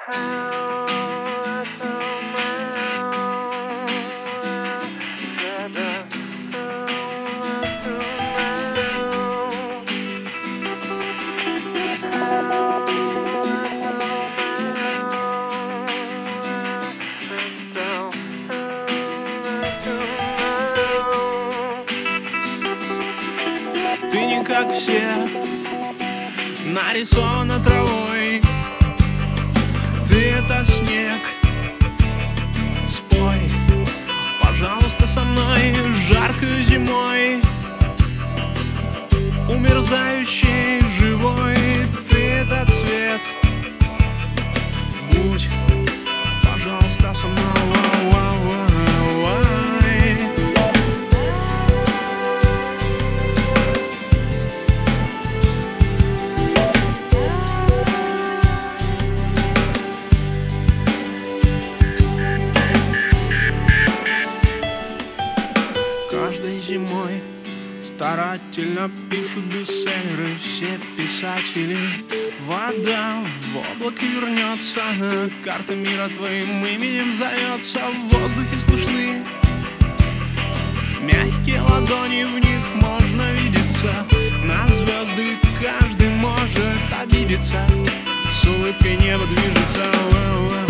Ты не как все, нарисована травой. Ты — это снег. Спой, пожалуйста, со мной жаркой зимой, умерзающей живой. Ты — это цвет. Будь, пожалуйста, со мной. Каждой зимой старательно пишут бестселлеры все писатели. Вода в облаке вернется, карта мира твоим именем зовется. В воздухе слышны мягкие ладони, в них можно видеться. На звезды каждый может обидеться, с улыбкой небо движется.